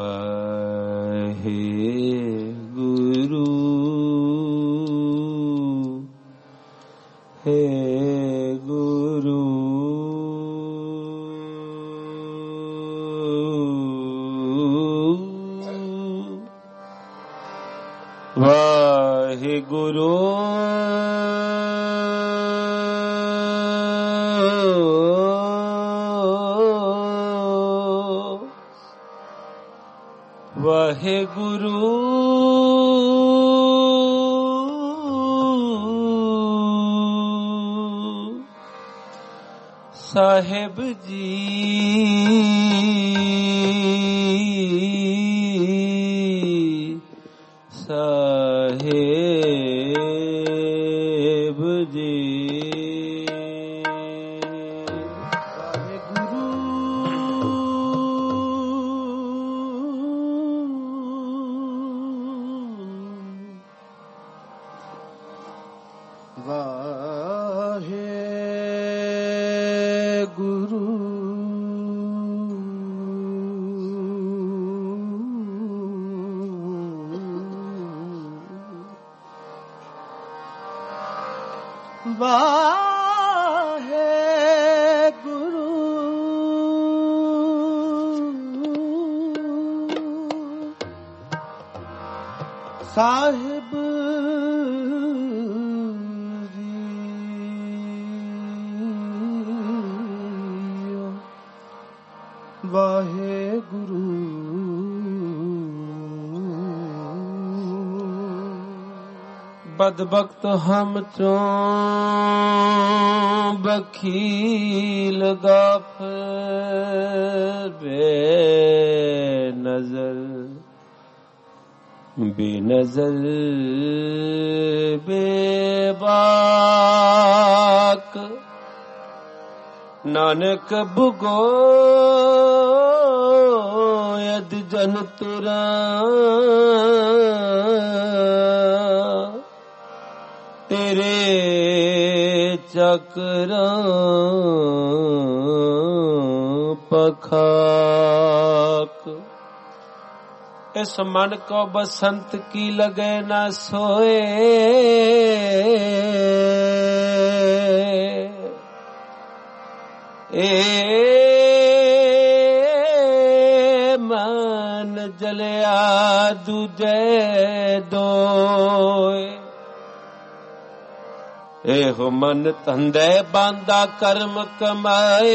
ਵਾਹਿਗੁਰੂ ਹੈ ਗੁਰੂ ਵਾਹਿਗੁਰੂ ਵਾਹਿਗੁਰੂ ਸਾਹਿਬ ਜੀ ਸਾਹਿਬ ਜੀ ਸਾਹਿਬ ਜੀ ਵਾਹਿਗੁਰੂ ਬਦਬਖਤ ਹਮ ਚੋਂ ਬਖੀਲ ਗਾਫਰ ਬੇਨਜ਼ਰ ਬੇਨਜ਼ਰ ਬੇਬਾਕ ਨਾਨਕ ਭੁਗੋਇਦ ਜਨ ਤੁਰਾ ਤੇਰੇ ਚੱਕਰਾਂ ਪਖਾਕ इस मन को बसंत की लगे न सोए मन जलिया दूजे दोए एहो मन धंधे बांधा कर्म कमाए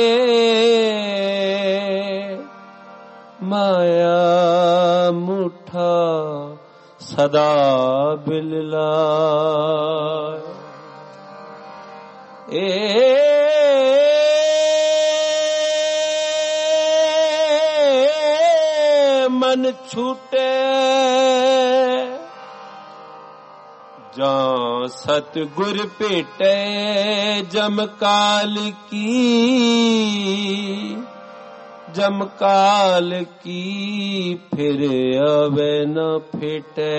माया मुठा सदा बिललाए मन छूटे जां सतगुर भेटे जमकाल की जमकाल की फिर आवे न फिटे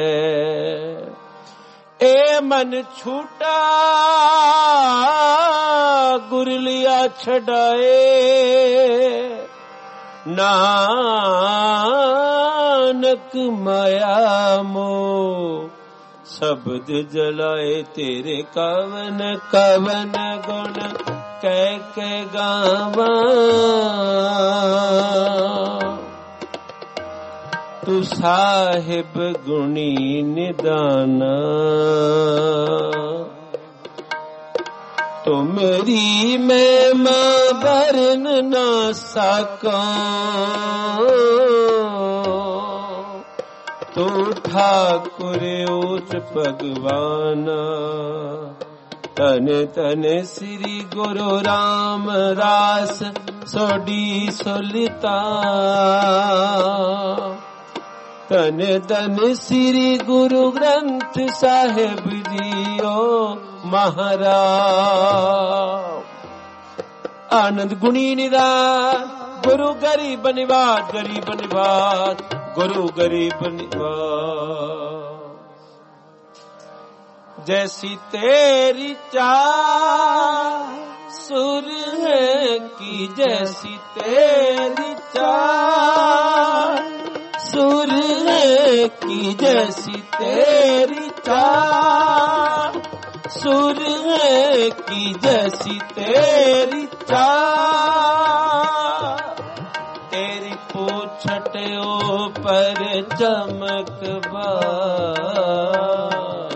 ए मन छूटा गुर लिया छड़ाए नानक माया मोह शब्द जलाए तेरे कवन कवन गुण कह के गावा तू साहिब गुणी निदाना तो मेरी महिमा बरन ना सका तू ठाकुर ऊच भगवाना तन तन श्री गुरु रामदास सोडी सोलिता तन तन श्री गुरु ग्रंथ साहिब जीओ महाराज आनंद गुणी निदान गुरु गरीब निवास गरीब निवास गुरु गरीब निवास जैसी तेरी चाह सुर है की जैसी तेरी चाह की जैसी तेरी चाल, सुर की जैसी तेरी चाल, तेरी पूछट ऊपर चमक बार,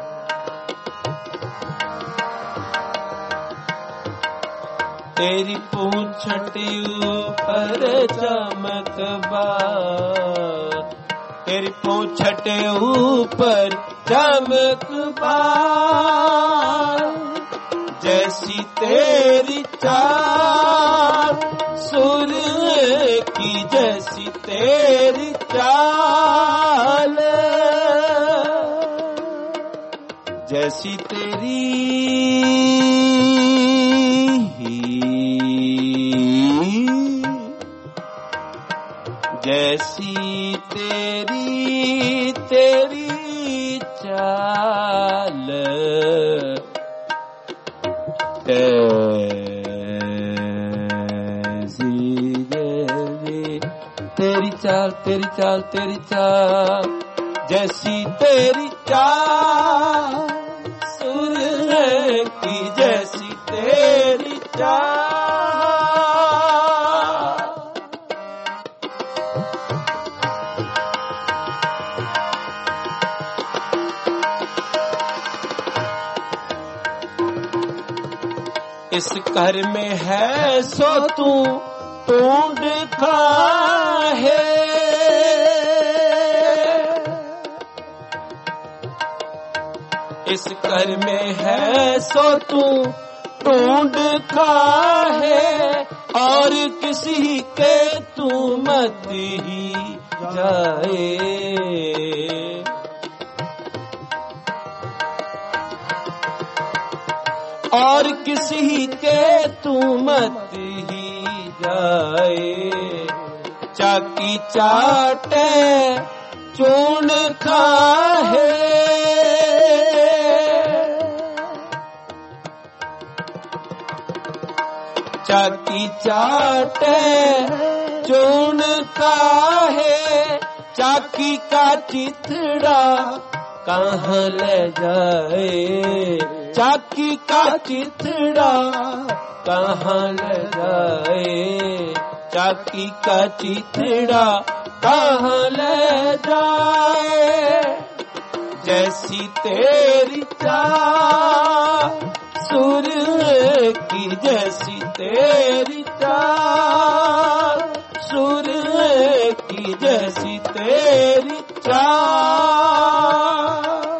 तेरी पूछट ऊपर चमक बार, तेरी पूछट ऊपर चमक बार, जैसी तेरी चाल, सुर की जैसी तेरी चाल, जैसी तेरी जैसी तेरी तेरी चाल, तेरी चाल तेरी चाल तेरी चाल, जैसी तेरी चाल, सुर की जैसी तेरी चाल। इस घर में है सो तू ढूंढ है, इस घर में है सो तू ढूंढ है, और किसी के तू मत ही जाए, और किसी के तू मत ही जाए, चाकी चाटे चून खाए, चाकी चाटे चून खाए, चाकी का चिथड़ा कहाँ ले जाए, चाकी का चिथड़ा कहाँ ले जाए, चाकी का चिथड़ा कहाँ ले जाए, जैसी तेरी चाल, सुर की जैसी तेरी चाल, सुर की जैसी तेरी चाल।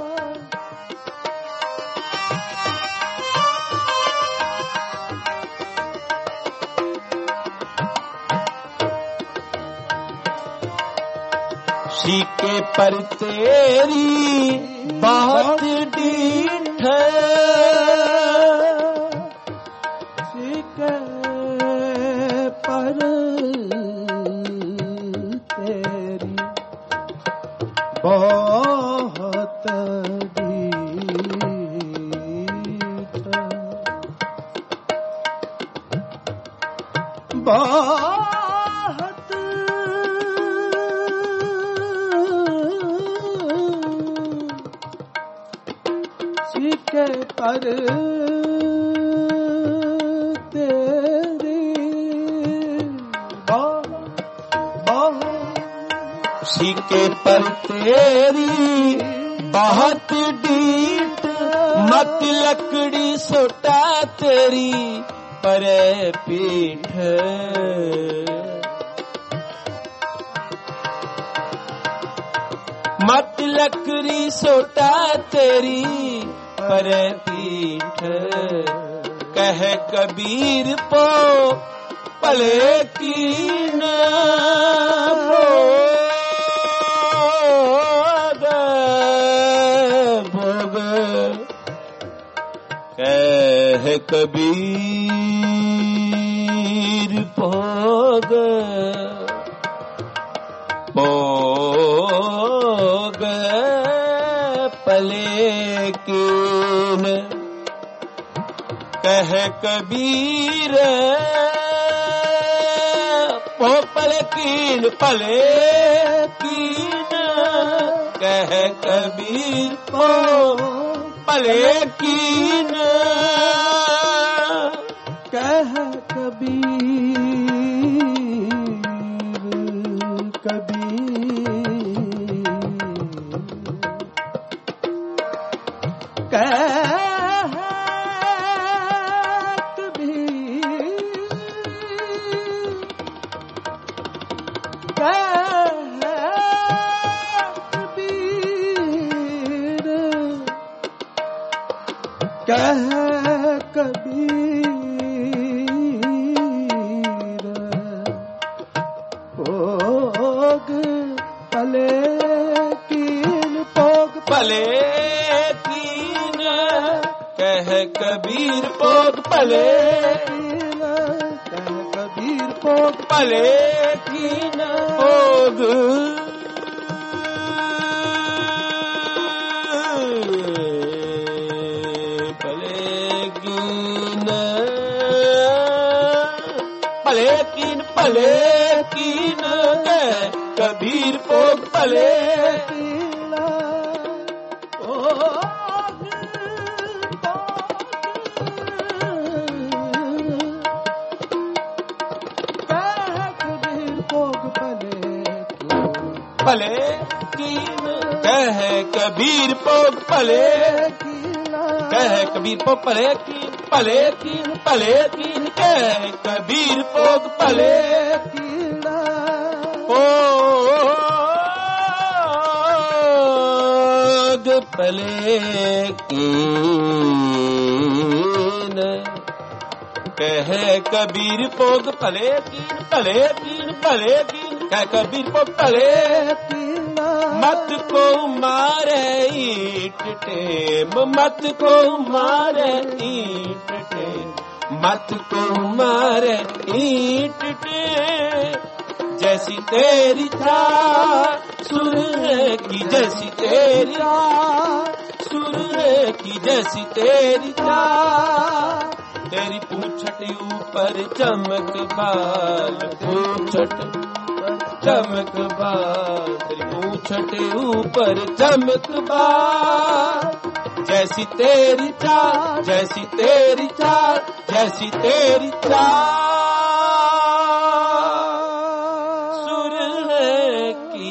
शीके पर तेरी बहुत डीठ, शीके पर तेरी बहुत डीठ, बहुत शीके पर तेरी शीके पर तेरी बहुत डीठ, मत लकड़ी सोटा तेरी पर पीठ, मत लकड़ी सोटा तेरी पर पीठ, कह कबीर पो पले की न भोग, कह कबीर भोग भोग पले कीन, कह कबीर पले कीन कह कबीर को भले कीन, कह कबीर कबीर भोग भले कह कबीर भोग भले कीन भोग भले कीन भले कीन भले कीन कह कबीर भोग भले भले कीन कह कबीर भोग भले कह कबीर भोग भले कीन कह कबीर भोग भले भोग भले कीन कह कबीर भोग भले कीन कह कबीर भोग भले मत को मारे ईट टेम मत को मारे ईट टेम मत को मारे ईट टेम जैसी तेरी चाह सुर की जैसी तेरी सुर की जैसी तेरी चाह तेरी पूंछट ऊपर चमक बाल पूंछट चमक बाल तेरी पूंछट ऊपर चमक बाल जैसी तेरी चाल जैसी तेरी चाल जैसी तेरी चाल सुर की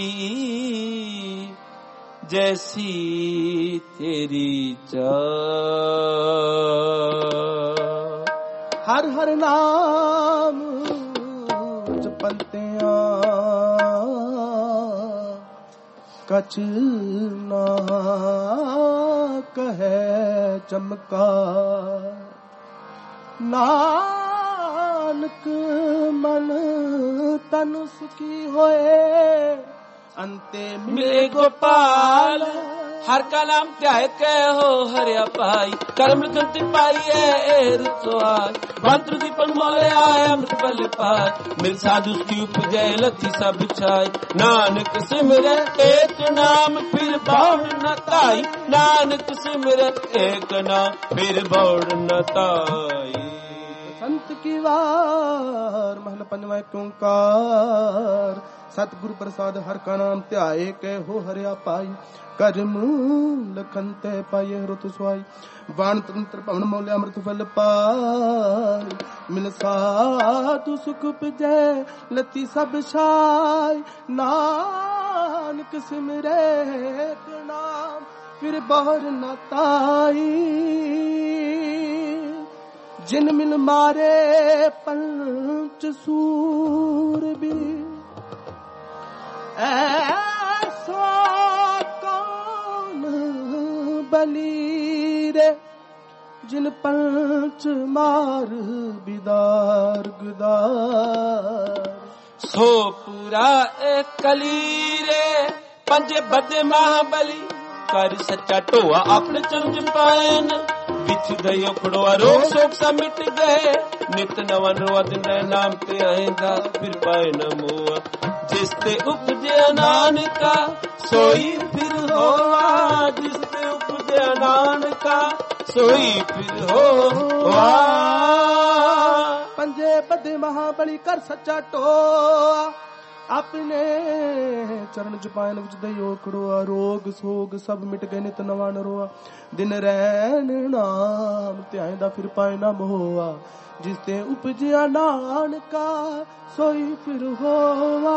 जैसी तेरी चाल हर हर नाम जपते कछ ना कहे चमका नानक मन तन सुखी होए अंते मिले गोपाल हर का नाम ध्याय के हो हरिया पाई कर्म गति पाई है रुचवाई मंत्र दीपन मोले आए अमृत बल पाई मिल साधु की उपजय लथी सब छाई नानक सिमरे एक नाम फिर बौड़ न ताई नानक सिमरे एक नाम फिर बौड़ न ताई संत की वार महल पनवा क्योंकार सतगुरु प्रसाद हर का नाम ध्याए के हो हरिया पाई कर्म लखन तय पाए रुत सुआई वाण तंत्र पवन मोले अमृत फल पाई मिल साधु सुख उपजय लती सब छाई नानक सिमरे एक नाम फिर बहर न ताई जिन मिल मारे पंच सूर भी ऐसा कौन बली रे जिन पंच मार बिदार गुदार सो पूरा एक कली रे पंजे बदे महाबली कर सच्चा टोआ अपने चंज पायन बिछ गयो खड़ोआ रोग शोक सा मिट गए नित नवन रोआ दिन नाम ते आएंदा फिर पाए न मोआ जिसते उपजे नानका सोई फिर होवा जिसते उपजे नानका सोई फिर होवा पंजे बदे महाबली कर सच्चा टोआ अपने चरण चपायन विच दयो खड़ोआ, रोग सोग सब मिट गए नित नवा नरोआ, दिन रैन नाम ध्याएंदा फिर पाए ना मोआ, जिस ते उपजिया नानका सोई फिर होवा।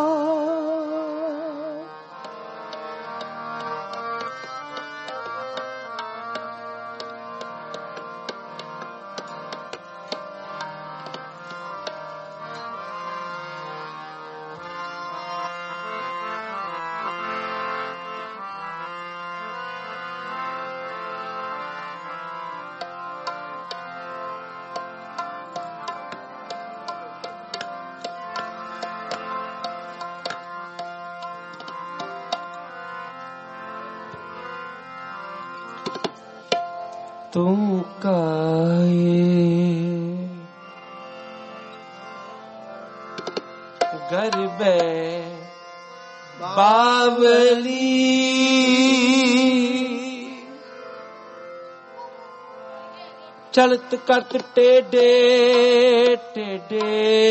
तुम काए गरबे बावली, चलत करत टेढ़े टेढ़े,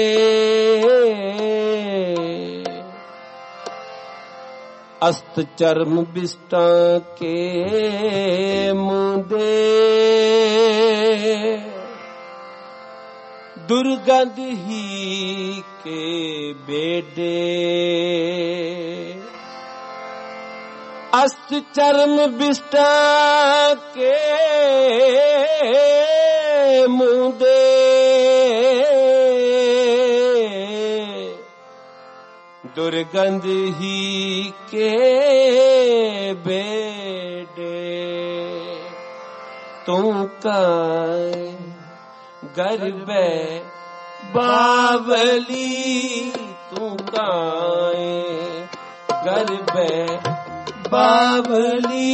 अस्त चर्म बिष्टा के मुंदे, दुर्गंध ही के बेडे, अस्त चर्म बिष्टा के मुंदे, दुर्गंध ही के बेडे, तुम काए गरबे बावली, तू काए गरबे बावली,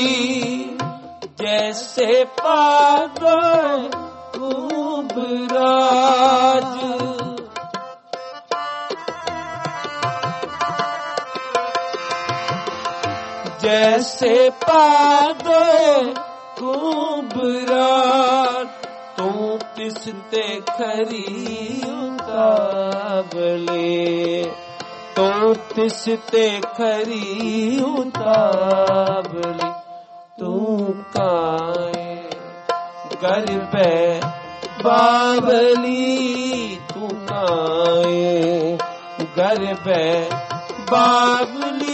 जैसे पागल खूब राज, जैसे पागल खूब राज, तू तिसते खरी उतावले, तू तिसते खरी उतावले, तू काए गरबे बावली, तू काए गरबे बावली।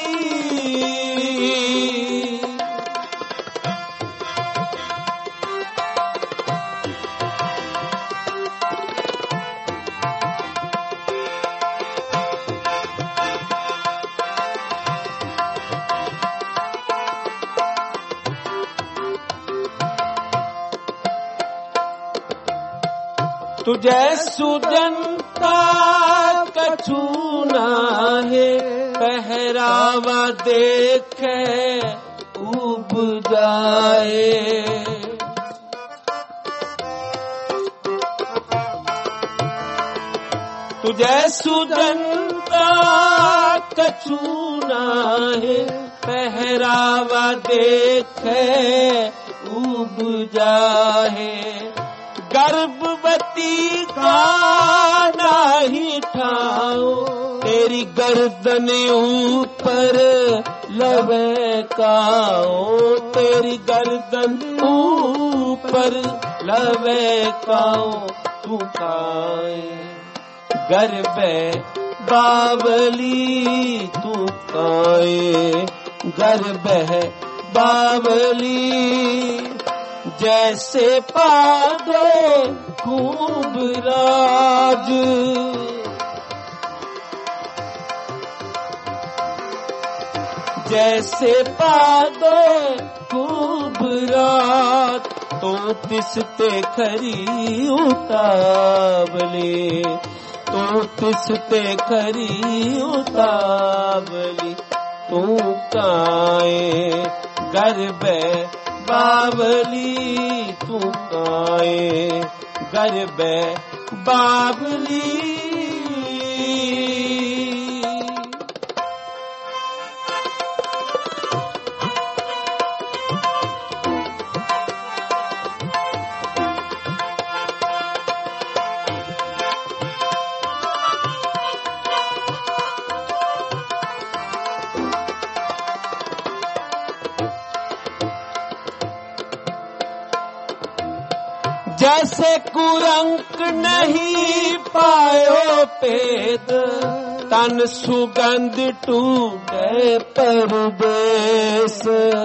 तुझे सुजनता कछु नाहे, पहरावा देखे उब जाए, तुझे सुजनता कछु नाहे, पहरावा देखे उब जाए, गर्भवती का नाही ठाओ, तेरी गर्दन ऊपर लवे काओ, तेरी गर्दन ऊपर लवे काओ, तू काए गरबे बावली, तू काए गरबे बावली, जैसे पादे खूब राज, जैसे पादे खूब राज, तो तिसते खरी उतावले, तो तिसते खरी उतावली, तू काए गरबे बावली, तू काए गरबे बावली। जैसे कुरंक नहीं पायो पेद, तन सुगंध टूटे परदेस।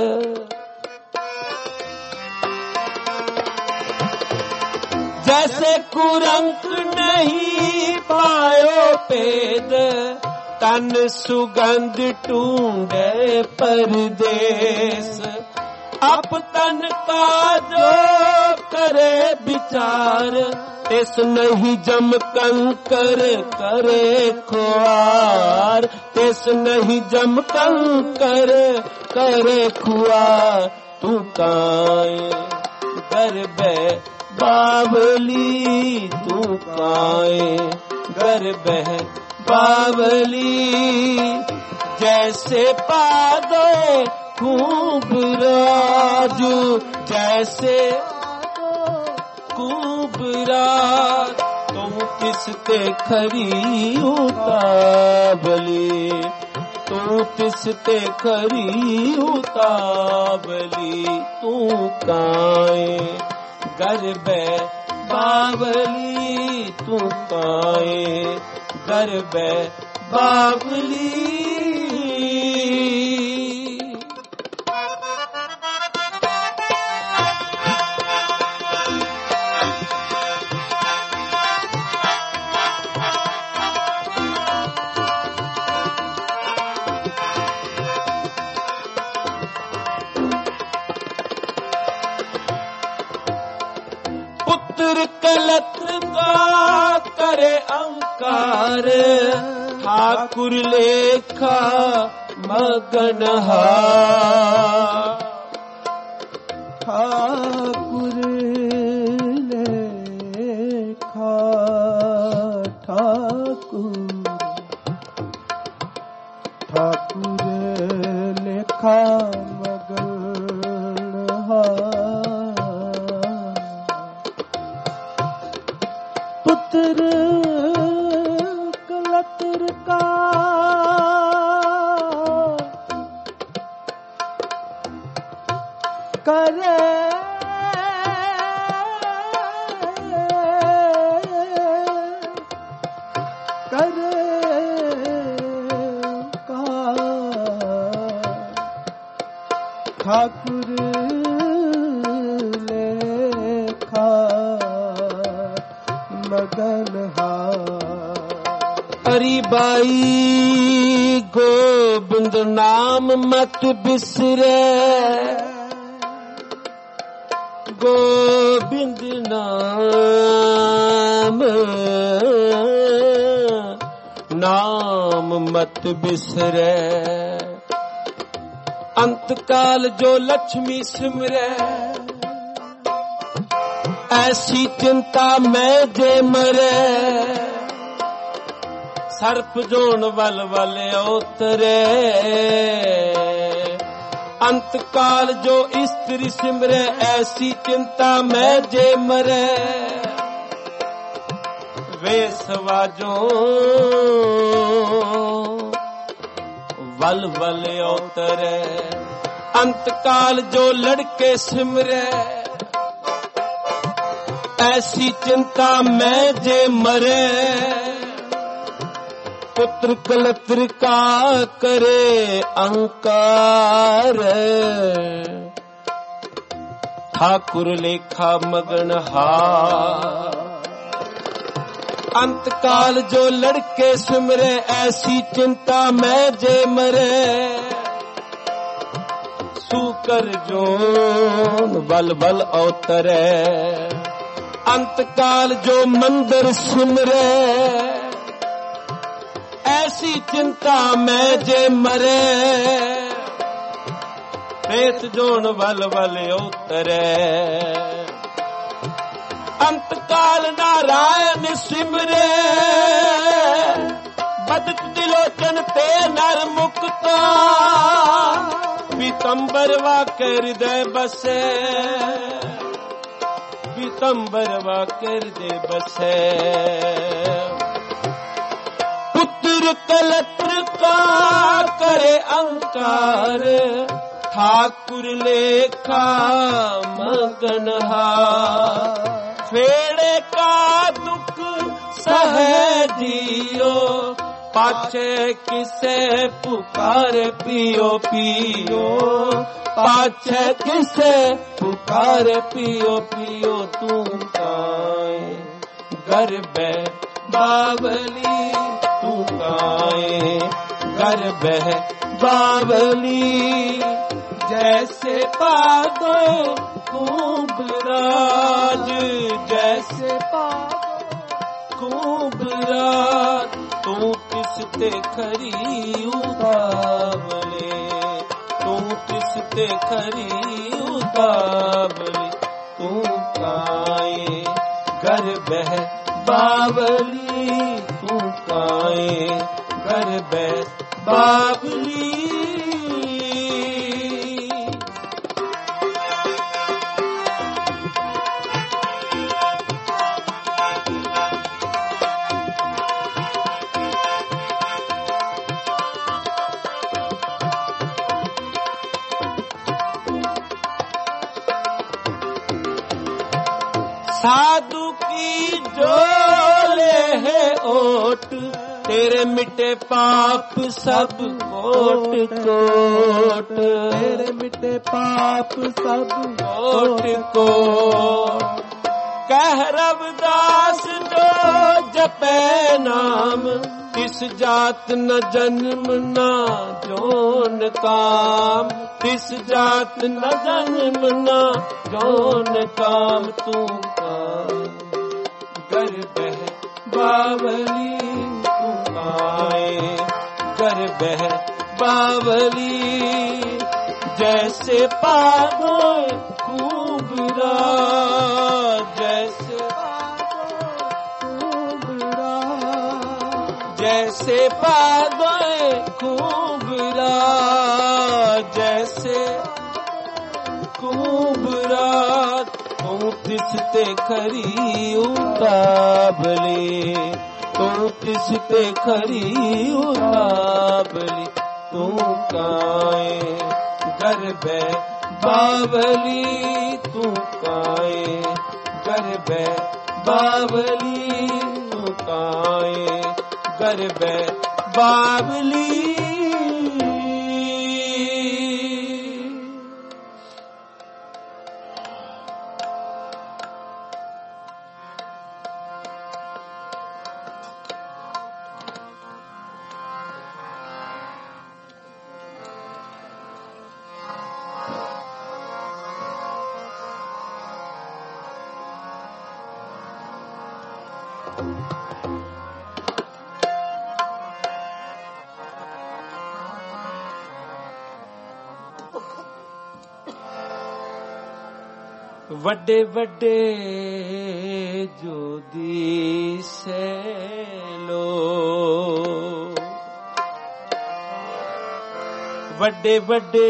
जैसे कुरंक नहीं पायो पेद, तन सुगंध टूटे परदेस। अप तन का जो करे विचार, तिस नहीं जम कंकर करे खुआर। तिस नहीं जम कंकर करे खुआर। तू काए गरबे बावली, तू काए गरबे बावली। जैसे पादे खूब राजू, जैसे खूब राज। तुम किसते खरी उतावली, तू किसते खरी उतावली। तू काए गरबे बावली, तू काए गरबे बावली। पुत्र कलत्र का करे अंकार, ठाकुर लेखा मगनहा। ठाकुर लेखा, ठाकुर ठाकुर लेखा मगनहा। पुत्र कलत्र का करे ठाकुर लेखा मगनहा। हरि बाई गोबिंद नाम मत बिसरे, गोबिंद नाम नाम मत बिसरे। अंतकाल जो लक्ष्मी सिमरे, ऐसी चिंता में जे मरे। सर्प जोन वल वल उतरे, अंतकाल जो स्त्री सिमरे। ऐसी चिंता में जे मरे, वेसवा जो वल वल उतरे। अंतकाल जो लड़के सिमरे, ऐसी चिंता में जे मरे। पुत्र कलत्र का करे अंकार, ठाकुर लेखा मगनहा। अंतकाल जो लड़के सिमरे, ऐसी चिंता में जे मरे। सूकर जो बल बल अवतरे, अंतकाल जो मंदिर सिमरे। ऐसी चिंता में जे मरे, पेत जोन बल बल उतरे। अंतकाल नारायण सिमरे, बदक दिलोचन ते नर मुक्ता। पीतम्बरवा के हृदय बसे, पीतम्बरवा के हृदय बसे। पुत्र कलत्र का करे अंकार, ठाकुर लेखा मगनहा। फेड़े का दुख सहे जियो, पाछे किसे पुकार पियो पियो, पाछे किसे पुकार पियो पियो। तू काए गरबे बावली, तू काए गरबे बावली, जैसे पागो खूब राज, जैसे पागो खूब राज। तू किस ते खरी उतावले, तू किस ते खरी उतावले। तू काए गरबे बावली, तू काए गरबे बावली। साधु की जोले है ओट, तेरे मिटे पाप सब कोट कोट, तेरे मिटे पाप सब कोट कोट। कह रविदास जो जपे नाम, तिस जात न जन्म न जोन काम, तिस जात न जन्म न जोन काम। तू गरबे बावली, तू काए गरबे बावली, जैसे पागो खूब राज, जैसे खूब राज, जैसे पागो खूब राज, जैसे खूब राज। तू किस ते खरी उतावली, तू किस ते खरी उतावली। तू काए गरबे बावली, तू काए गरबे बावली, तू काए गरबे बावली। वड्डे वड्डे जोदी से लो, वड्डे वड्डे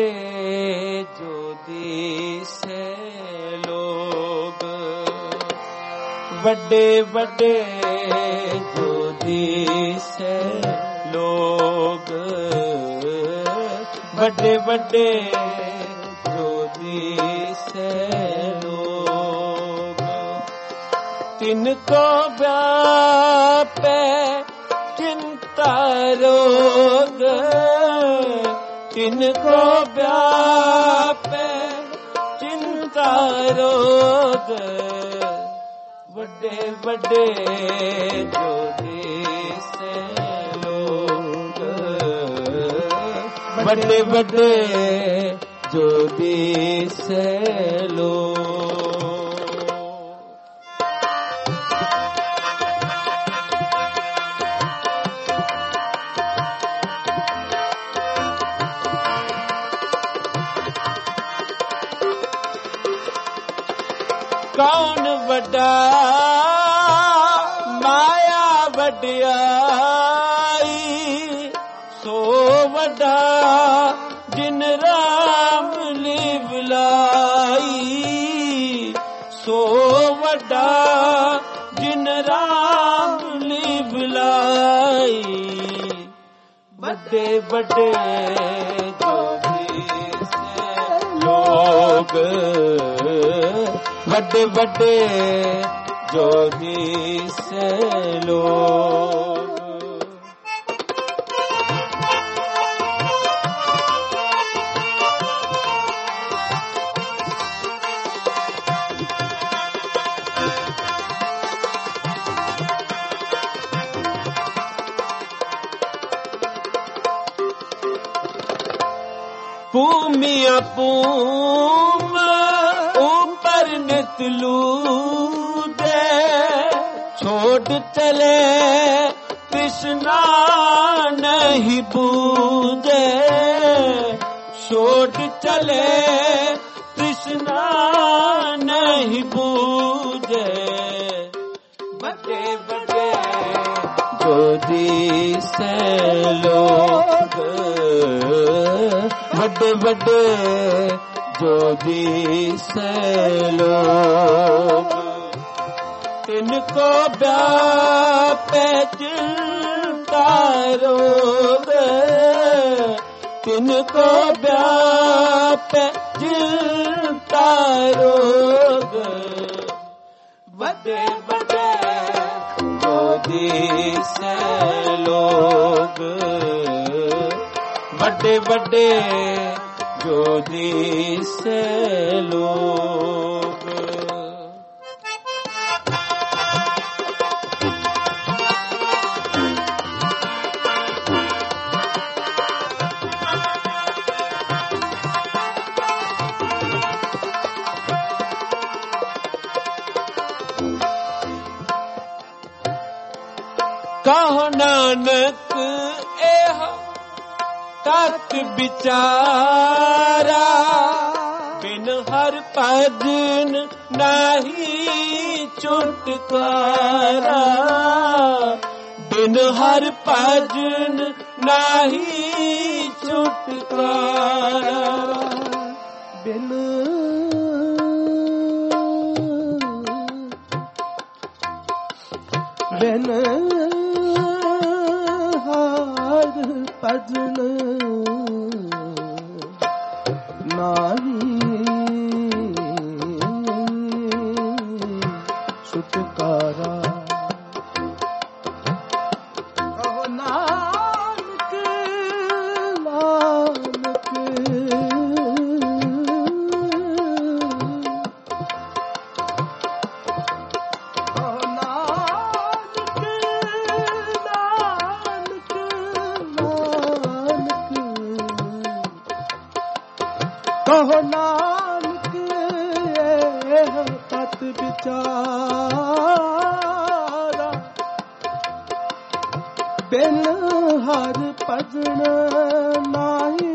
जोदी से लोग, वड्डे वड्डे जोदी से लोग, वड्डे वड्डे जोदी से लोग। तिनको व्यापे चिंता रोग, तिनको व्यापे चिंता रोग, वड्डे वड्डे जोदी से लोग, वड्डे वड्डे जोदी से लोग। कौन वड्डा माया वड्याई, सो वड्डा जिन राम लिवलाई, सो वड्डा जिन राम लिवलाई। वड्डे वड्डे जोदी से लोग, वड्डे वड्डे जोधी से लोग। पूमिया पूम ऊपर नितलू दे, छोड़ चले कृष्णा नहीं बूझे, छोड़ चले कृष्णा नहीं बूझे। बड़े बड़े जोधी से लोग, बड़े बड़े जोधी से लोग, इनको व्यापे चिंता रोग, इनको व्यापे चिंता रोग। बड़े बड़े जोधी से लोग, बड़े बड़े जोधी से लोग। कहो नानक एह तत बिचारा, बिन हर भजन नहीं छुटकारा, बिन हर भजन नहीं छुटकारा। बिन बिन हर भजन नाही छुटकारा। कहो नानक नानक, कहो नानक नानक नानक, कहो नानक एह तत बिचारा, बिन हर भजन नाही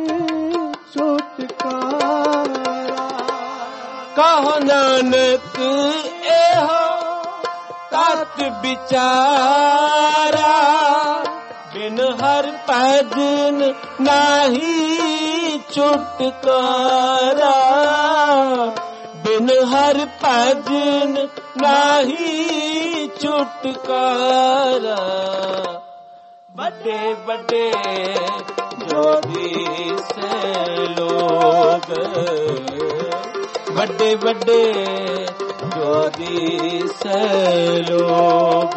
छुटकारा। कहो नानक एह तत बिचारा, बिन हर भजन नाही छुटकारा, बिन हर भजन नाही छुटकारा। बड़े बड़े जोधी से लोग, बड़े बड़े जोधी से लोग,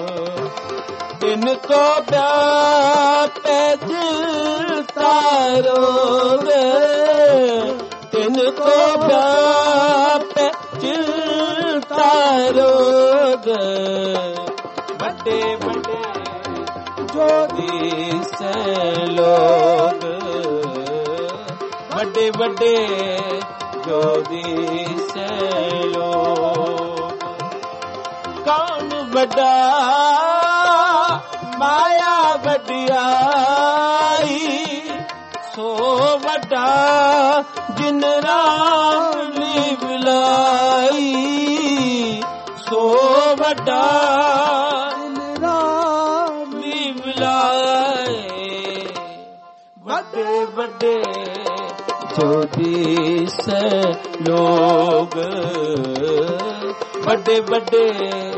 इनको व्यापे चिंता रोग, इनको व्यापे चिंता रोग। बड़े बड़े जोधी से लोग, बड़े बड़े जोधी से लोग। कौन बड़ा माया वड्याई, सो वड्डा जिन राम लीवलाई, सो वड्डा जिन राम लीवलाई। बड़े बड़े जोधी से लोग, बड़े बड़े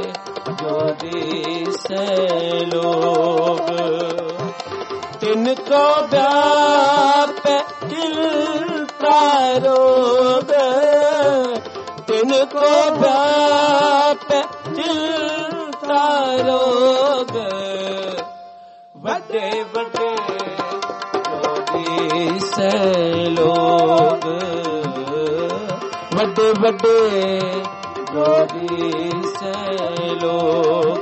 जोधी से लोग, तिनको व्यापे चिंता रोग, तिनको व्यापे चिंता से लोग बड़े बड़े जोड़ी से लोग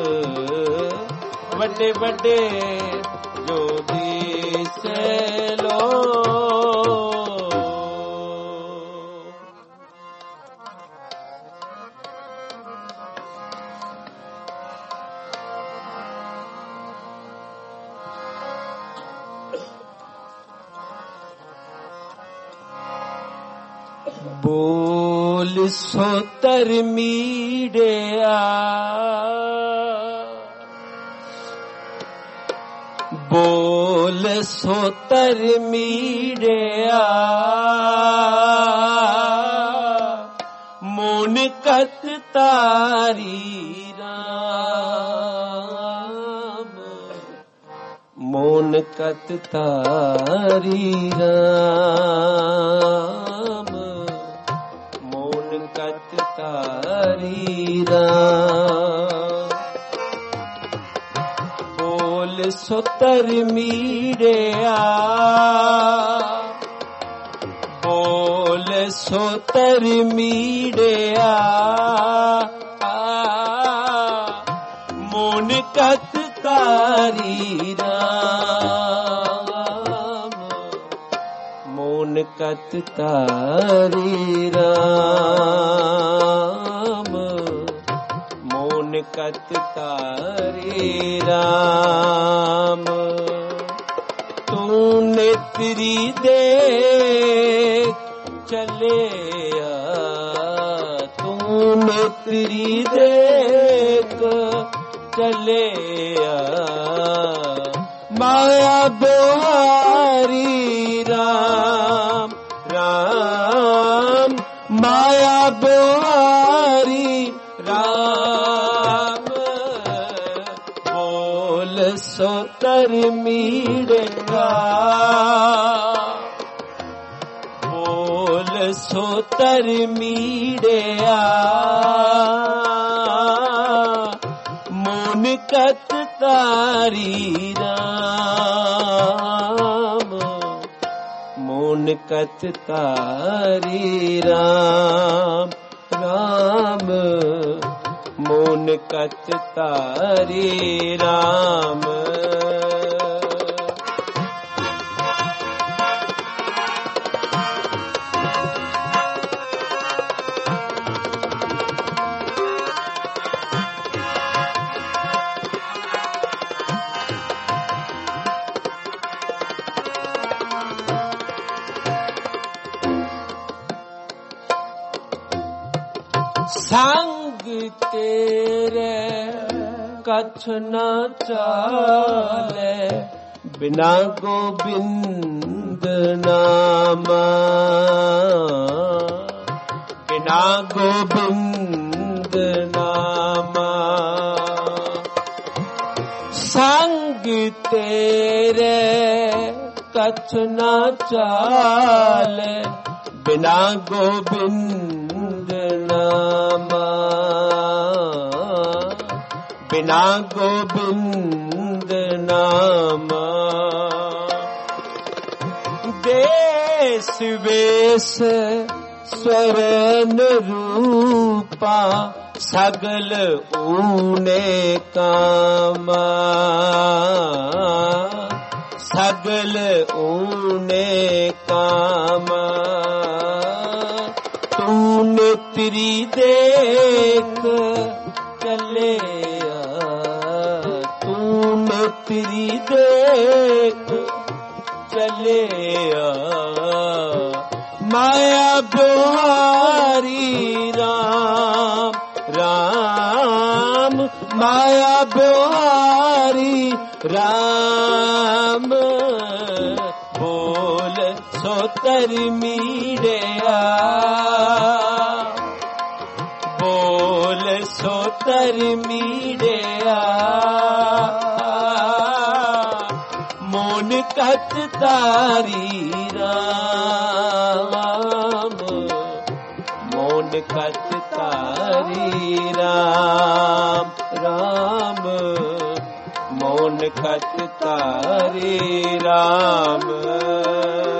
बड़े बड़े जोड़ी से लोग बोल सोतर मीड़िया बोल सोतर मीड़िया मोन कत तारी राम मोन कत तारी राम मोन कत तारी राम बोल सोतर मीड़िया बोल सोतर मीड़िया मोन कत तारी राम मोन कत तारी राम मोन कत तारी राम तू नेत्री देख चले तू नेत्री देख चले माया बोहारी राम राम माया बोहारी राम बोल सोतर मीड़िया बोल सोतर मीड़िया मोन कत तारी राम मोन कत तारी राम राम मोन कत तारी राम संग तेरे कछ न चाले बिना गोबिंद नामा बिना गोबिंद नामा संग तेरे कछ न चाले बिना गोबिंद नामा बिना गोबिंद नामा देश वेश स्वरन रूपा सगल ऊने कामा सगल ऊने कामा तूने तेरी देख चले तूने तेरी देख चले माया बोहारी राम राम माया बोहारी राम बोल सोतर मीड़िया बोल सोतर मीड़िया मोन कत तारी राम मोन कत तारी राम राम मोन कत तारी राम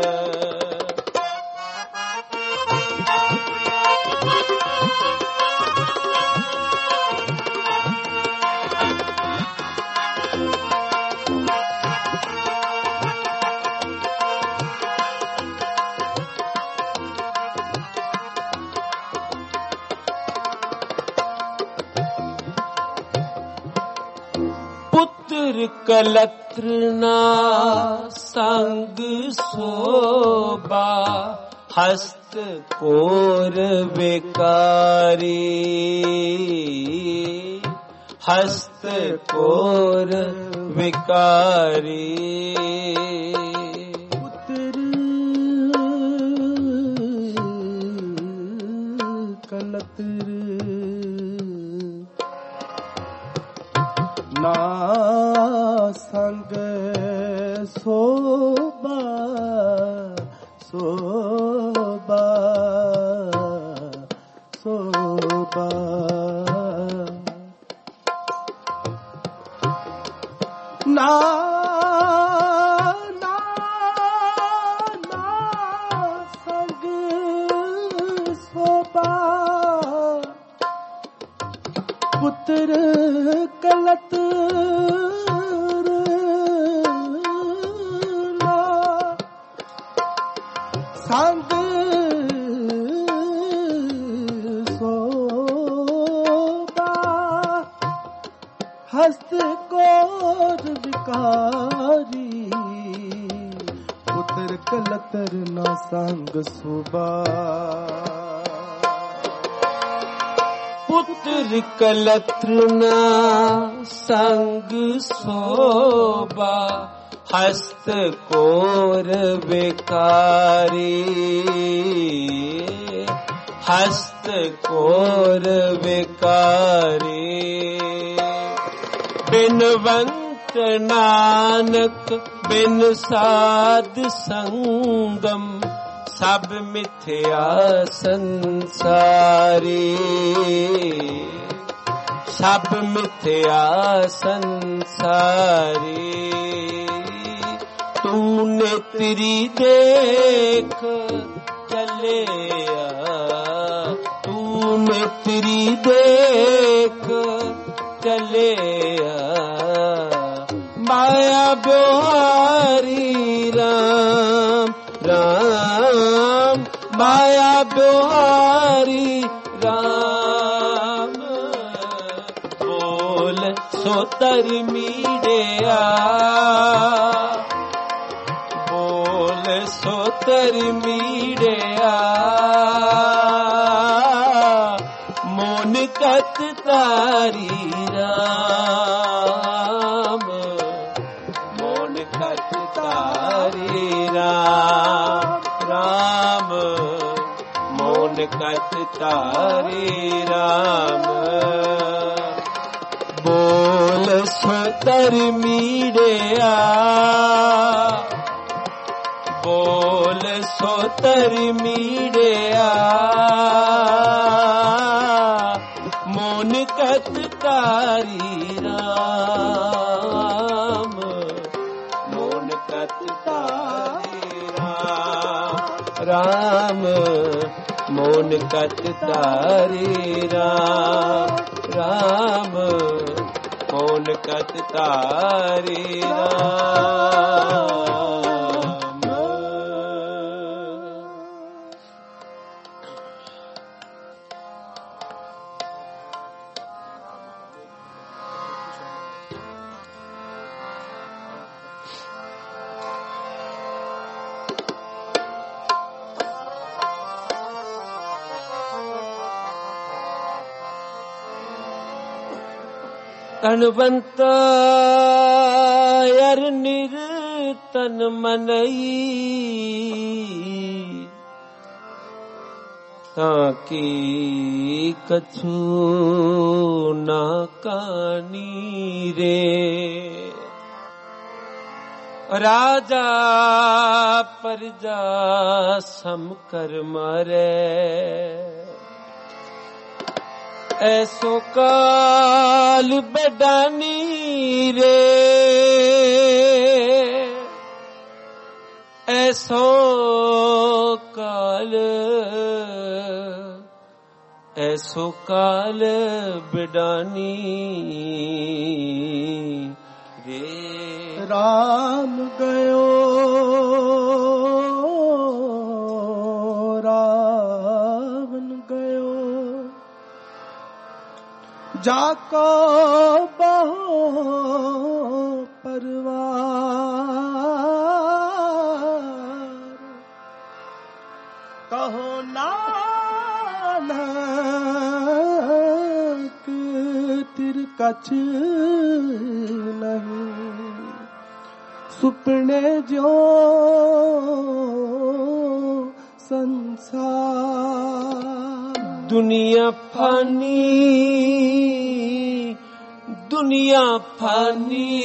कलत्र ना संग शोभा, हस्त कोर विकारी, हस्त कोर विकारी। पुत्र कलत्र ना संग शोभा, शोभा शोभा। ना ना ना संग शोभा, पुत्र कलत्र ना संग शोभा, हस्त कोर विकारी, पुत्र कलत्र ना संग शोभा। पुत्र कलत्र ना संग शोभा, हस्त कोर विकारी, हस्त कोर विकारी। बिनवंत नानक बिन साध संगम, सब मिथ्या संसारी, सब मिथ्या संसारी। तूने तेरी देख चलिया, तूने तेरी देख चलिया, माया ब्योहारी राम राम, माया ब्योहारी राम। बोल सोतर मीडिया, बोल सोतर मीडिया, मोन कत तारी राम, मोन कत तारी राम राम, मोन कत तारी राम। बोल सोतर मीडिया, बोल सोतर मीडिया, मोन कत तारी राम, मोन कत तारी राम राम, मोन कत तारी राम राम, मोन कत तारी राम। तनवंत यर निरतन मनई, ताकि कछु ना कानी रे। राजा प्रजा सम कर मरे, ऐसो काल बेडानी रे, ऐसो काल, ऐसो काल बेडानी रे। राम गयो रावण गयो, जाको बहु परवार कहो नानक तिर कछ नहीं सुपने जो संसार दुनिया फानी दुनिया फानी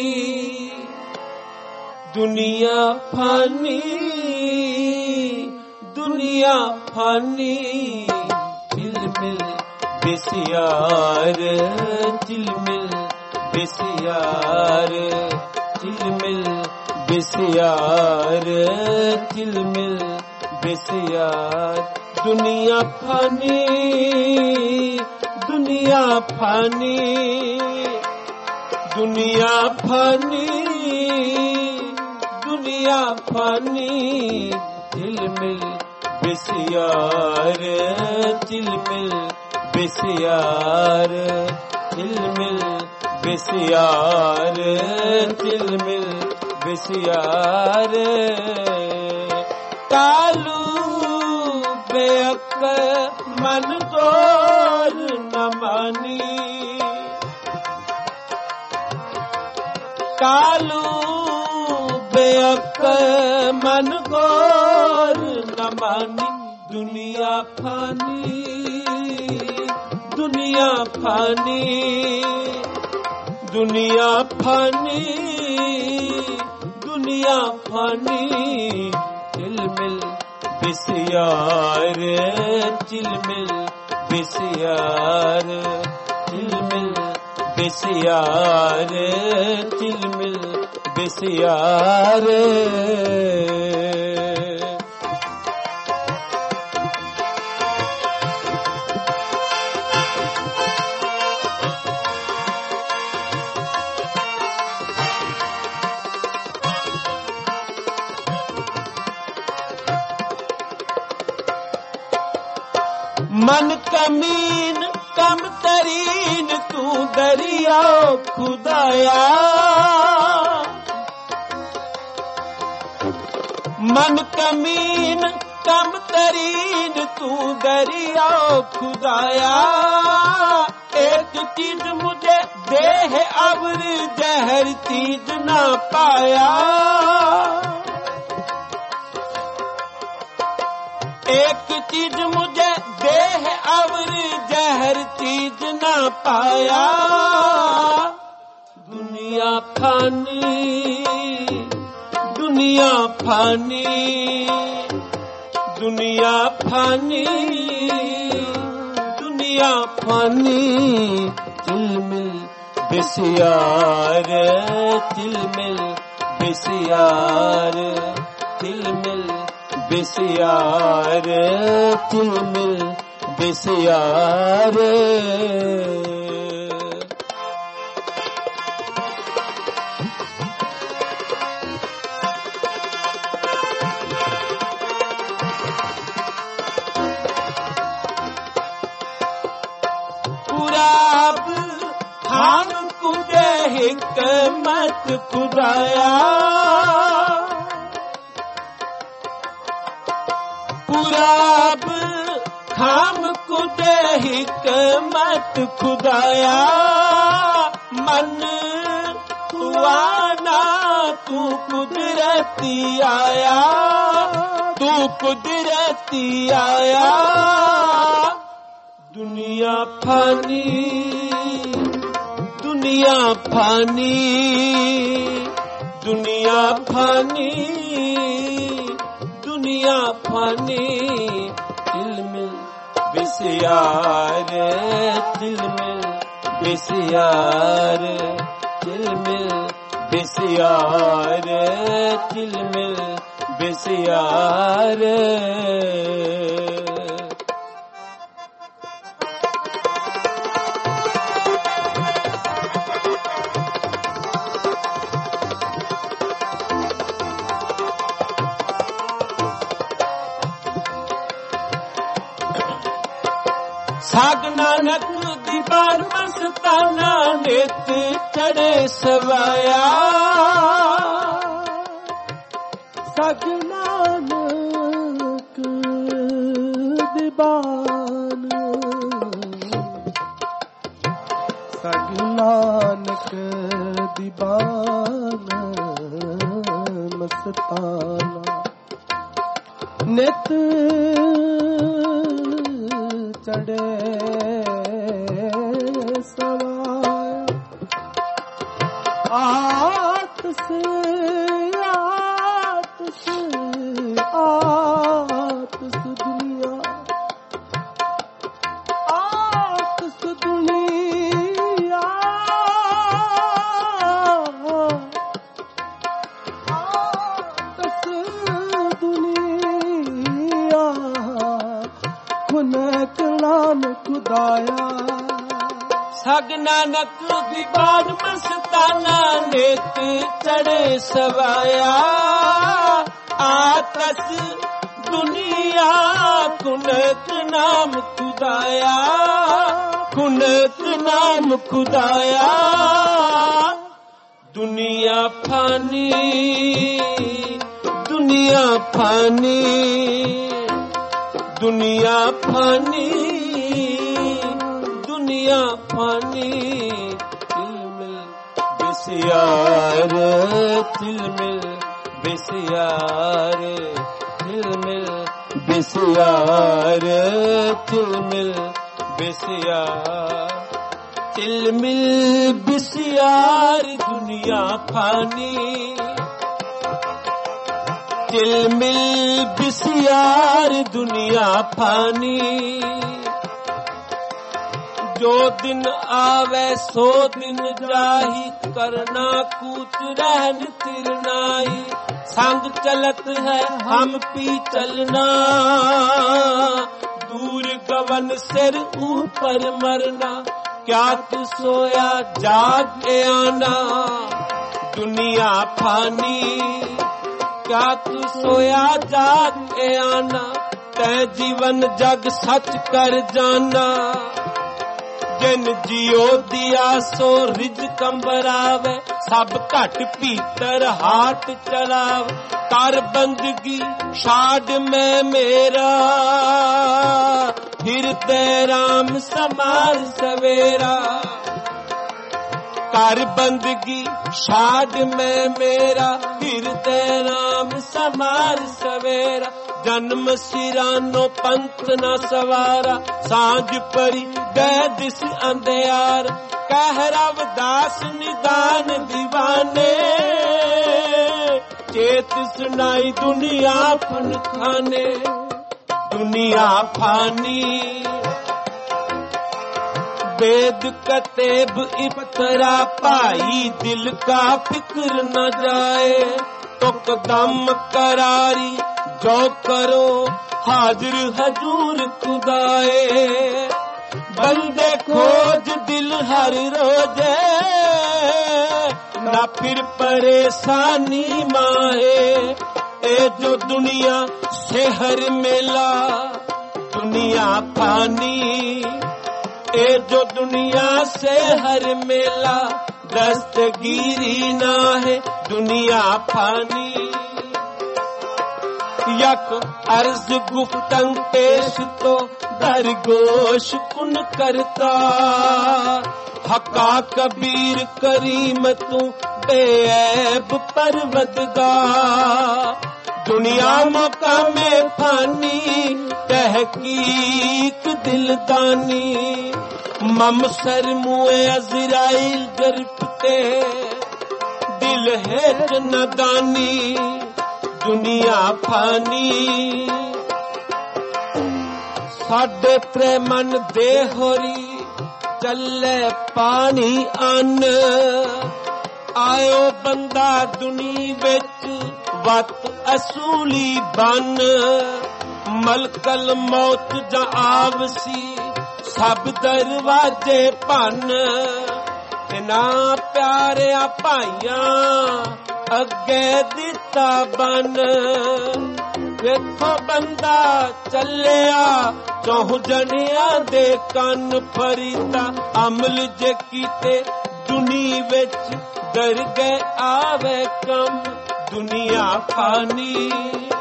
दुनिया फानी दुनिया फानी चिलमिल बेसियार चिलमिल बेसियार चिलमिल बेसियार चिलमिल बेसियार दुनिया फानी दुनिया फानी दुनिया फानी दुनिया फानी चिलमिल बेसियार चिलमिल बेसियार चिलमिल बेसियार चिलमिल बेसियार कालू बेअक मन तोर न मानी कालू बेअक मन तोर न मानी दुनिया फानी दुनिया फानी दुनिया फानी दुनिया फानी चिलमिल बेसियार चिलमिल बेसियार चिलमिल बेसियार चिलमिल बेसियार मन कमीन कम तरीन तू दरिया खुदाया मन कमीन कम तरीन तू दरिया खुदाया एक चीज मुझे दे है अवर जहर चीज ना पाया एक चीज मुझे दे है अवर जहर चीज ना पाया दुनिया फानी दुनिया फानी दुनिया फानी दुनिया फानी चिलमिल बेसियार चिलमिल बेसियार चिलमिल बेसियार चिलमिल बेसियार पुराब खान कुदे हिकमत खुदाया पुराब खाम कुदे हिकमत खुदाया मन तुआना तू कुदरती आया तू कुदरती आया दुनिया फानी दुनिया फानी दुनिया फानी दुनिया फानी चिलमिल बेसियार चिलमिल बेसियार चिलमिल बेसियार चिलमिल बेसियार साग नानक दीवार मस्ताना नित चढ़े सवाया सग नानक दीवान सग नानक दीवान मस्ताना नित चढ़े सवाया आतस दुनिया आतस दुनिया आतस दुनिया खुनक नाम खुदाया सग नानक दीवान मस्ताना नित चढ़े सवाया आतस दुनिया कुनक नाम खुदाया कुनक नाम खुदाया दुनिया फानी दुनिया फानी दुनिया फानी दुनिया फानी तिलमिल बिसियार तिलमिल बिसियार तिलमिल बिसियार तिलमिल बिसियार तिलमिल बिसियार दुनिया फानी तिलमिल बिसियार दुनिया फानी जो दिन आवे सो दिन जाही करना कूच रहन तिरनाई संग चलत है हम पी चलना दूर गवन सिर ऊपर मरना क्या तू सोया जाग के आना दुनिया फानी क्या तू सोया जाग के आना तै जीवन जग सच कर जाना जिन जियो दिया सो रिज कंबरावे सब घट भीतर हाथ चलाव कर बंदगी छाड़ में मेरा हृदय राम समार सवेरा कर बंदगी छाड़ में मेरा हृदय राम समार सवेरा जन्म सिरानो पंथ न सवारा सांझ परी गए दिस अंधियार कह रवदास निदान दीवाने चेत सुनाई दुनिया फन खाने दुनिया फानी वेद कतेब इफ्तरा पाई दिल का फिक्र न जाए तो कदम करारी जो करो हाजिर हजूर खुदाए बंदे खोज दिल हर रोजे ना फिर परेशानी माहे ए जो दुनिया से हर मेला दुनिया फानी ए जो दुनिया से हर मेला दस्तगीरी ना है दुनिया फानी यक अर्ज गुफ्तन पेश तो दरगोश कुन करता हका कबीर करीम तू बेऐब परवदगार दुनिया मौका में फानी तहकीक दिलदानी मम सर मुए अज़राइल गिरफ्ते दिल है नदानी दुनिया फानी साडे प्रेमन दे होरी चले पानी अन आयो बंदा दुनी विच वत असूली बन मलकल मौत जा आवसी सब दरवाजे भन इना प्यारिया भाइयां अगे दिता बन ਵੇਖੋ ਬੰਦਾ ਚੱਲਿਆ ਚੌਹ ਜਣਿਆਂ ਦੇ ਕੰਨ ਫਰੀਦਾ ਅਮਲ ਜੇ ਕੀਤੇ ਦੁਨੀ ਵਿੱਚ ਦਰ ਗਏ ਆਵੇ ਕਮ ਦੁਨੀਆ ਫਾਨੀ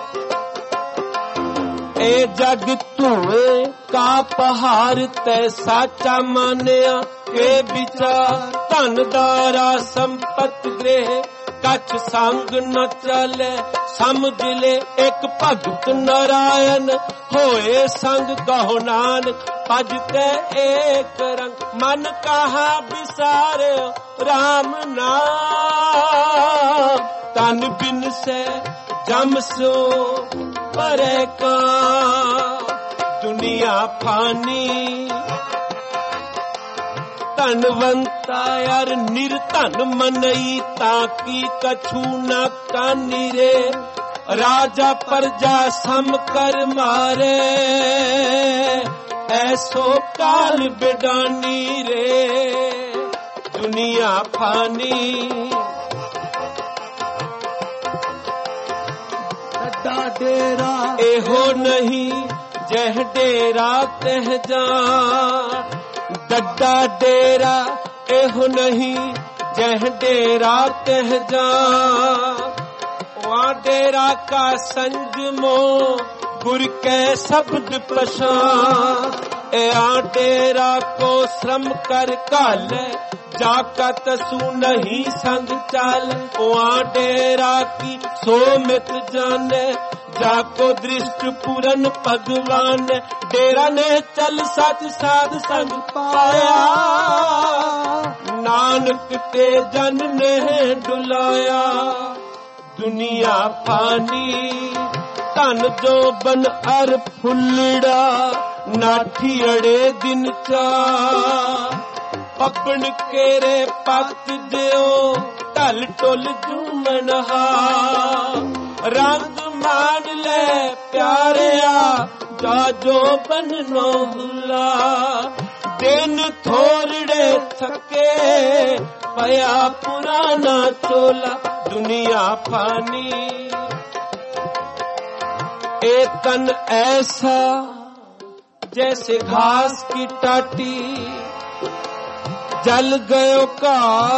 ए जग धुए का पहाड़ तै साचा मानिया के विचार धनदारा संपत गृह कछ संग न चले समझ ले एक भगत नारायण होए संग कहो नानक भज के एक रंग मन कहा विसारे राम नाम तन बिन से जम सो परे का दुनिया फानी धनवंता यार निर्धन मनई ताकि कछु न कानी रे राजा प्रजा सम कर मारे ऐसो काल बेडानी रे दुनिया फानी डेरा एहो नहीं जह डेरा तह जा डड्डा डेरा एहो नहीं जह डेरा तह जा वहाँ डेरा का संजमो गुर के शब्द प्रशांत आ डेरा को श्रम कर काल जाका तसू नहीं संग चाल वहाँ डेरा की सोमित जाने जाको दृष्ट पूरन भगवान डेरा ने चल सच साध संग पाया नानक ते जन ने डुलाया दुनिया फानी धन जो बन अर फुल्लड़ा नाठी अड़े दिन चा पपन केरे पत दियो ढल टुल जूमनहा रंग मान ले प्यारिया जा जो बननो हुला दिन थोड़े थके पया पुराना चोला दुनिया फानी ए तन ऐसा जैसे घास की टाटी जल गयो का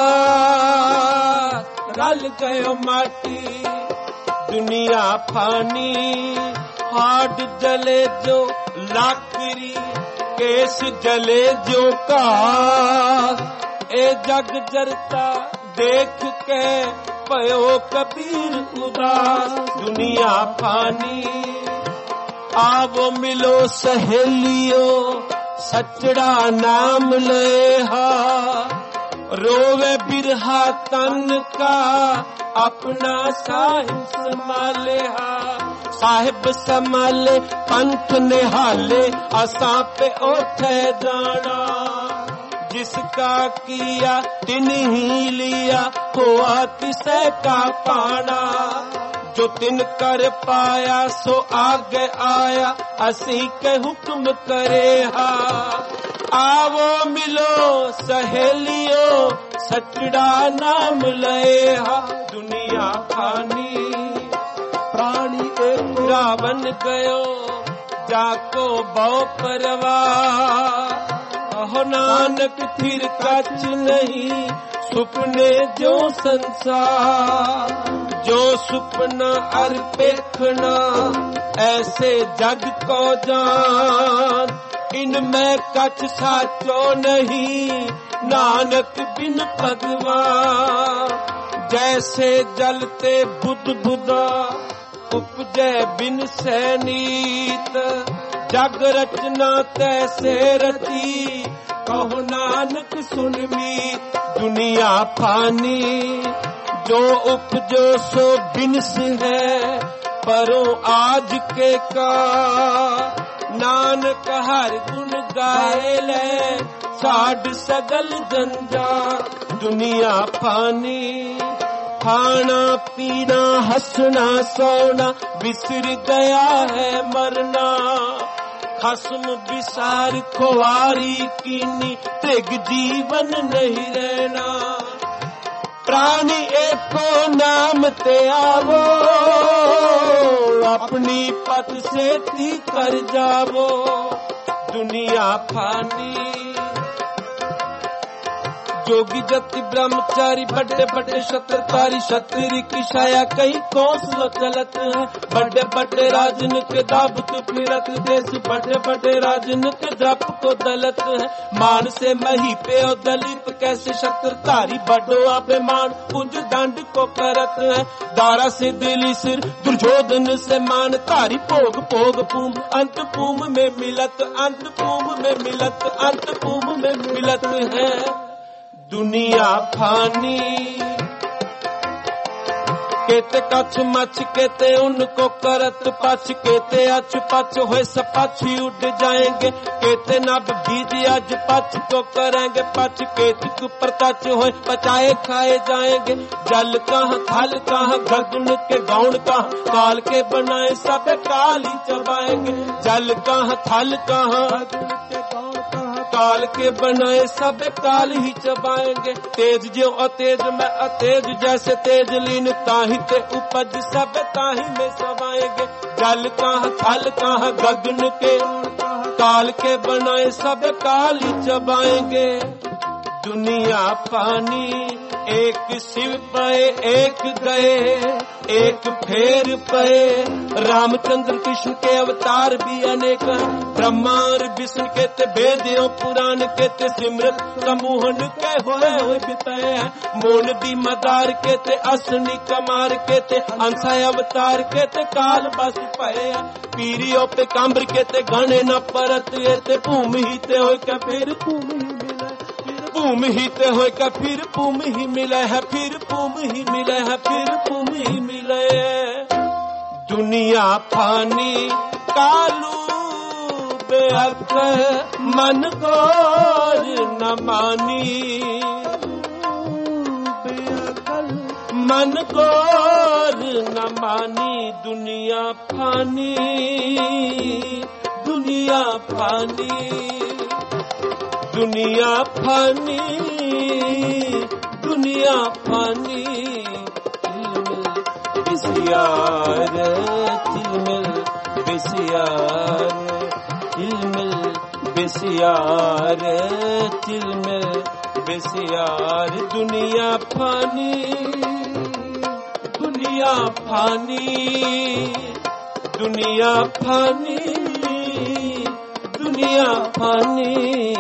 रल गयो माटी दुनिया फानी हाड जले जो लाकड़ी केस जले जो का ए जग जरता देख के पयो कबीर उदास दुनिया फानी आवो मिलो सहेलियो सचड़ा नाम ले हा रोवे बिरहा तन का अपना साहिब संभाले हा साहिब संभाले पंथ निहाले असा पे उठे जाना जिसका किया तिन ही लिया हुआ तिसे का पाना जो तिन कर पाया सो आगे आया असी के हुक्म करे हा आवो मिलो सहेलियो सचड़ा नाम ले हा दुनिया फानी प्राणी एक रावण गयो जाको बहु परवाह कहो नानक फिर कछ नहीं सुपने जो संसार जो सुपना अर देखना ऐसे जग को जान इनमें कछ साचो नहीं नानक बिन भगवान जैसे जलते बुध बुधा उपजे बिन सैनीत जग रचना तैसे रची कहो नानक सुनमी दुनिया फानी जो उपजो सो बिनस है परो आज के का नानक हर गुण गाए ले साड सगल जंजाल दुनिया फानी खाना पीना हंसना सोना बिसर गया है मरना खस्म विसार खुआरी कीनी त्रिग जीवन नहीं रहना प्राणी एको नाम ते आवो अपनी पत से ती कर जावो दुनिया फानी। जोगी जति ब्रह्मचारी बड़े बड़े शत्रधारी क्षत्रिय की छाया कई कौशल चलत है। बड़े बड़े राजन के दाबत फिरत देश बड़े बड़े राजन के द्रप को दलत है। मान से मही पे और दलित कैसे शत्रधारी बड़ो अभिमान कुंज दंड को करत है। दारा से दिली सिर दुर्योधन से मान तारी भोग भोग पूम अंत पूम में मिलत अंत पूम में मिलत अंत पूम में मिलत है। दुनिया फानी केते कछ मच केते उनको करत पछ केते अच पछ होए सपछी उड़ जाएंगे। केते नब बीज आज पछ को करेंगे पछ केते ऊपर तच होए बचाए खाए जाएंगे। जल कहाँ थल कहाँ गगन के गौण कहाँ काल के बनाए सब काली चबाएंगे। जल कहाँ थल कहाँ काल के बनाए सब काल ही चबाएंगे। तेज जो अतेज में अतेज जैसे तेज लीन ताही ते उपज सब ताही में समाएंगे। जल कहाँ थल कहाँ गगन के काल के बनाए सब काल ही चबाएंगे। दुनिया पानी एक शिव पे एक गए एक फेर पे। रामचंद्र कृष्ण के अवतार भी अनेक ब्रह्मा और विष्णु के ते वेदियों पुराण के ते सिमरत समूहन के होए बिताए। मोन दी मदार के ते असनी कमार के ते अंसा अवतार के ते काल बस पे। पीरियों पे काम्र के ते गणे न परत ते भूमि ही ते हो क्या फिर भूमि ही ते हो क्या फिर भूमि ही मिला है फिर भूमि ही मिला है फिर भूमि ही मिले। दुनिया फानी कालू बेअक मन गोर न मानी। मन गोर न मानी दुनिया फानी दुनिया फानी दुनिया फानी दुनिया फानी। बिसियार चिलमिल बिसियार चिलमिल बिसियार चिलमिल बिसियार। दुनिया फानी दुनिया फानी दुनिया फानी दुनिया फानी।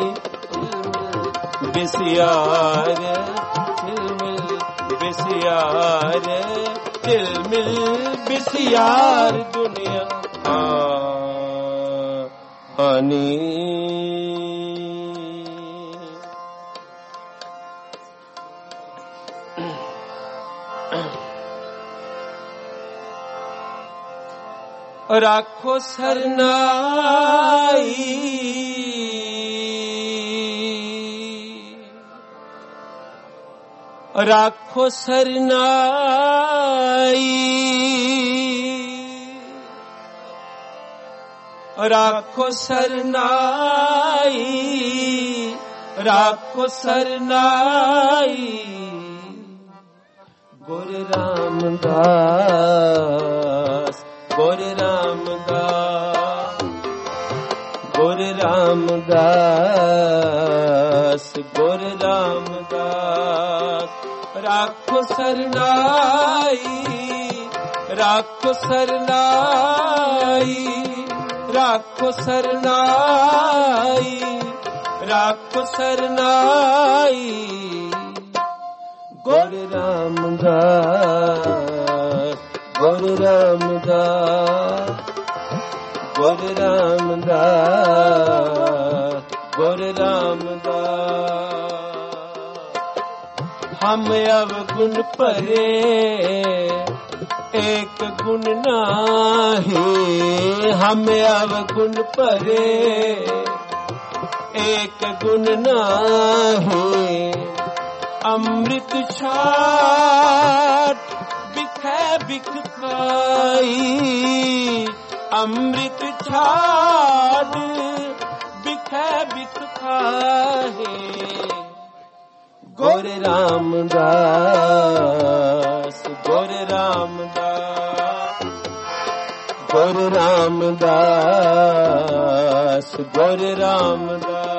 बिसियार चिलमिल बिसियार चिलमिल बिसियार दुनिया फानी। राखो सरनाई राखो सरनाई राखो सरनाई राखो सरनाई। गुरु रामदास गुरु रामदास गुरु रामदास गुरु रामदास। राखो सरनाई राखो सरनाई राखो सरनाई राखो सरनाई। गुरु रामदास गुरु रामदास गुरु रामदास गुरु रामदास। हम अवगुण परे एक गुण नाही। हम अवगुण परे एक गुण नाही। अमृत छाट बिखै बिख खाई। अमृत छाट बिखै बिख खाए। गुरु रामदास गुरु रामदास गुरु रामदास गुरु रामदास।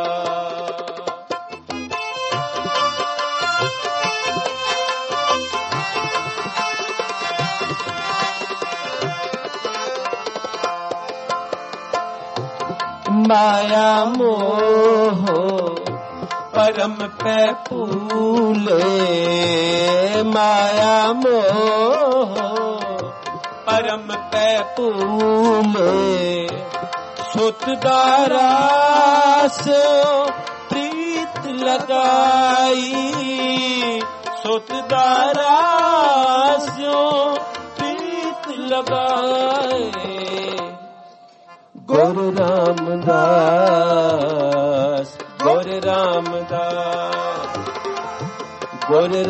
माया मोह परम पे फूले, माया मोह परम पे फूले, सुतदारा से प्रीत लगाई, सुतदारा से प्रीत लगाए। गुरु रामदास गुरु रामदास गुरु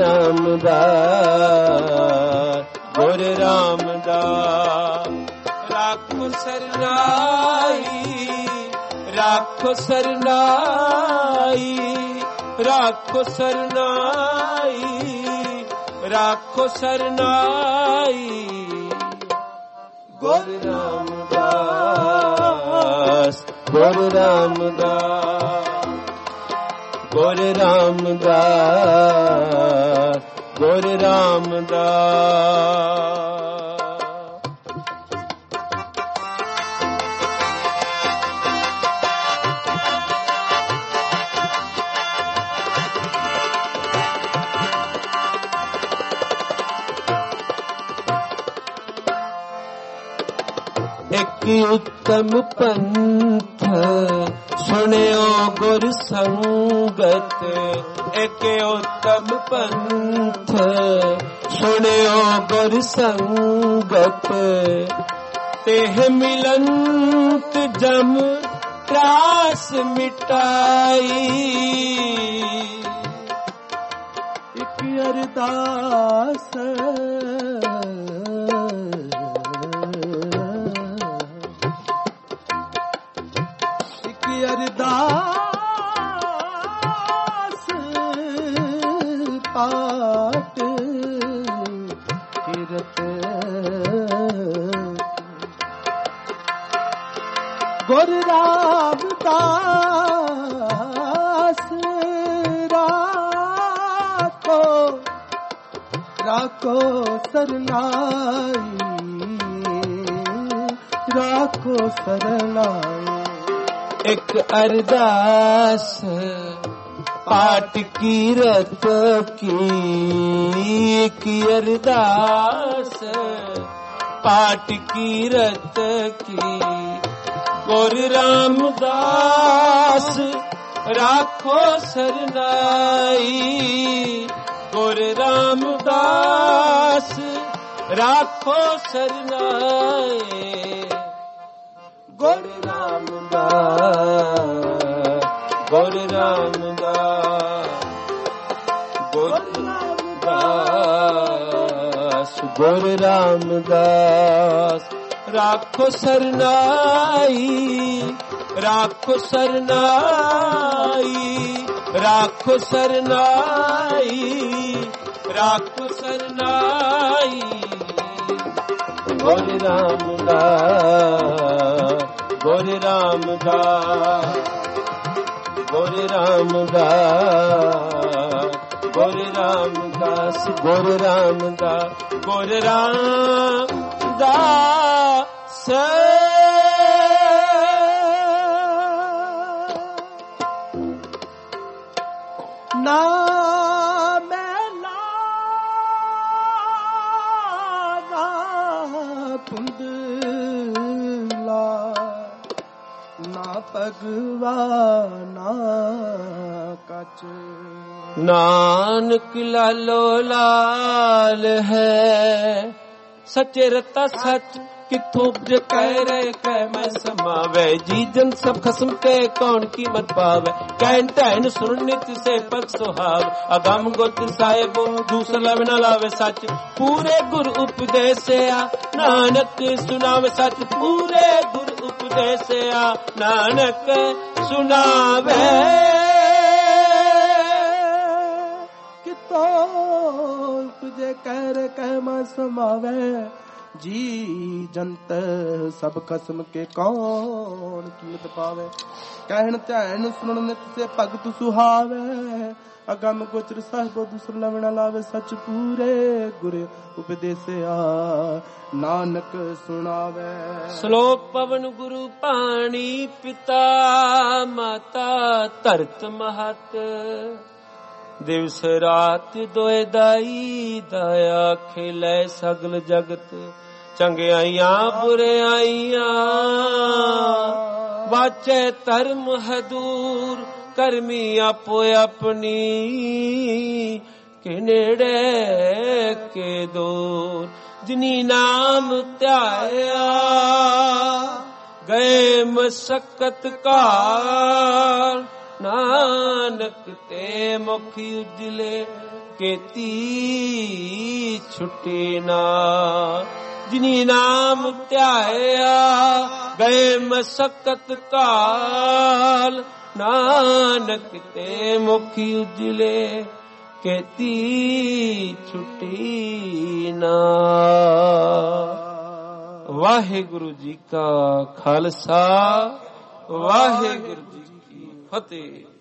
रामदास गुरु रामदास। राखो सरनाई राखो सरनाई राखो सरनाई राखो सरनाई। गुरु रामदास गुरु रामदास गुरु रामदास गुरु रामदास। एक उत्तम पंथ सुनियो गुरु संगत, एक उत्तम पंथ सुनियो गुरु संगत, तेह मिलंत जम त्रास मिटाई। एक अरदास अरदास पाठ कीरत, गुरु रामदास राखो राखो सरनाई राखो सरनाई। एक अरदास पाठ कीरत की, एक अरदास पाठ कीरत की। गुरु रामदास राखो सरनाई, गुरु रामदास राखो सरनाई। गुरु रामदास गुरु रामदास गुरु रामदास गुरु रामदास। राखो सरनाई राखो सरनाई राखो सरनाई राखो सरनाई। गुरु रामदास गुरु रामदास गुरु रामदास गुरु रामदास गुरु रामदास गुरु रामदास। ना भगवाना कच नानक लालो लाल है, सच्चे रता सच किथों जो कह रहे कह मैं समावे। जी जन सब खसम के कौन कीमत पावे, कहन तहन सुन नित से पग सुहाव। अगम गोत्र साहेब दूसरा न लावे सच, पूरे गुरु उपदेश आ नानक सुनावे सच। पूरे गुरु उपदेश आ नानक सुनावे। कितो उपजे कह मैं समावे, जी जंत सब खसम के कौन कीमत पावे। कहन ध्यान सुनन नित से भगत सुहावे। अगम गोचर साहिबो दूसर लवण लावे। सच पूरे गुरे उपदेसिया नानक सुनावे। श्लोक पवन गुरु पाणी पिता माता धरत महत। दिवस रात दोए दाई दया खिलै सगल जगत। चंगियाइयां बुराइयां वाचे धर्म है दूर। करमी आपो अपनी के नेड़े के दूर। जिनी नाम ध्याया गए मशक्कत काल। नानक ते मुखी उजले केती छुटे ना। जिनी नाम ध्याया गए मशक्कत काल। नानक ते मुखी उजले केती छुटी ना। वाहिगुरु जी का खालसा वाहिगुरु जी की फतेह।